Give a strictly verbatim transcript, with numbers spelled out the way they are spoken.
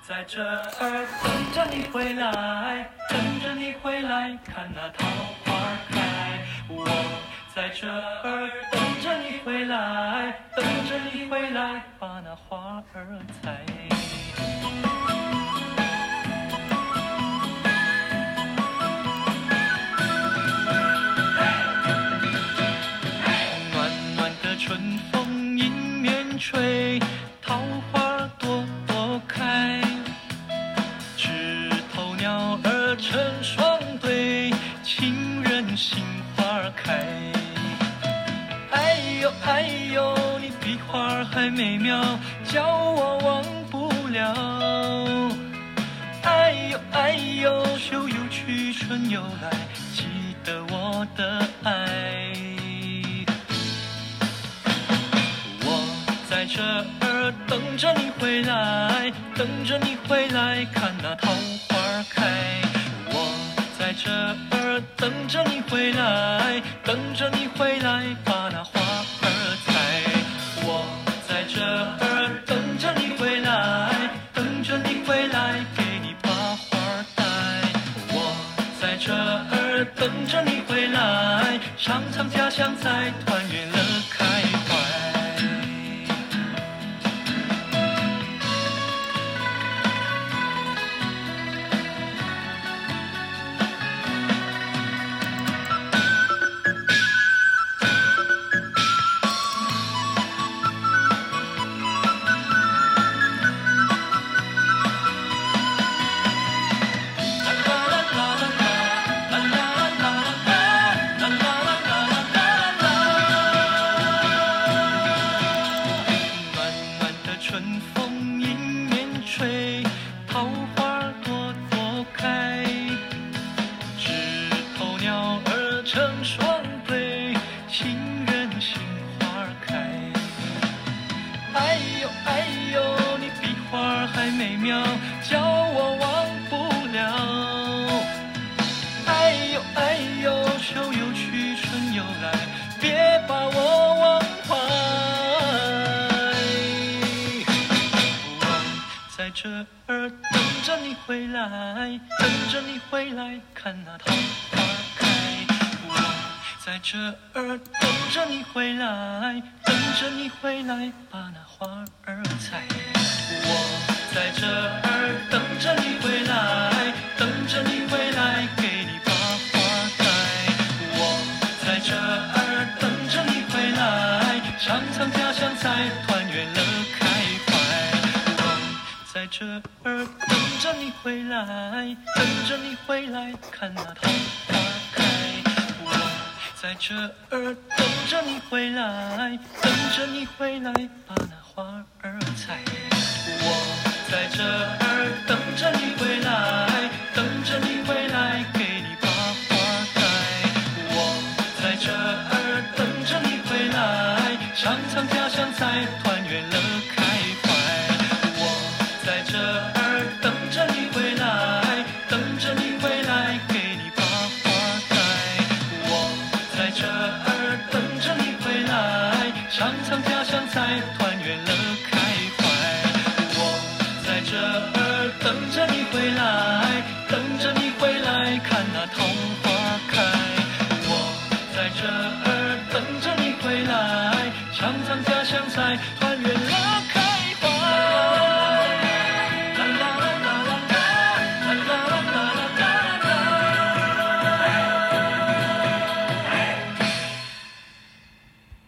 在这儿等着你回来，等着你回来，看那桃花开。我在这儿等着你回来，等着你回来，把那花儿采。暖暖的春风迎面吹，桃花朵朵开。枝头鸟儿成双对，情人心花开。哎呦哎呦，你比花还美妙，叫我忘不了。哎呦哎呦，秋又去春又来，记得我的爱。在这儿等着你回来，等着你回来，看那桃花开。我在这儿等着你回来，等着你回来，把那花儿采。我在这儿等着你回来，等着你回来，给你把花儿带。我在这儿等着你回来，尝尝家乡菜，团圆乐开怀。在这儿等着你回来，等着你回来，看那桃花开。我在这儿等着你回来，等着你回来，把那花儿采。我在这儿等着你回来，等着你回来，给你把花带。我在这儿等着你回来，尝尝家乡菜，团圆乐开怀。在这儿等着你回来，等着你回来，看那桃花开。我在这儿等着你回来，等着你回来，把那花儿采。我在这儿等着你回来，等着你回来，给你把花带。我在这儿等着你回来，尝尝家乡菜，团圆乐开怀。在这儿等着你回来，等着你回来，给你把花带。我在这儿等着你回来，尝尝家乡菜，团圆乐开怀。我在这儿等着你回来。